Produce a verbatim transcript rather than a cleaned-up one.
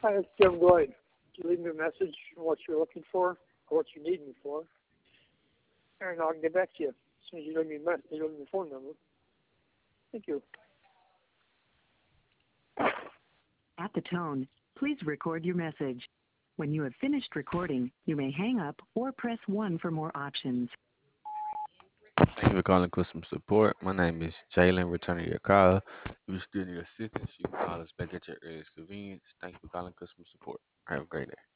Hi, it's Jim Lloyd. You leave me a message on what you're looking for or what you need me for, and I'll get back to you as soon as you leave me a message. You leave me a phone number. Thank you. At the tone, please record your message. When you have finished recording, you may hang up or press one for more options. Thank you for calling customer support. My name is Jalen, returning your call. If you still need assistance, you can call us back at your earliest convenience. Thank you for calling customer support. Have a great day.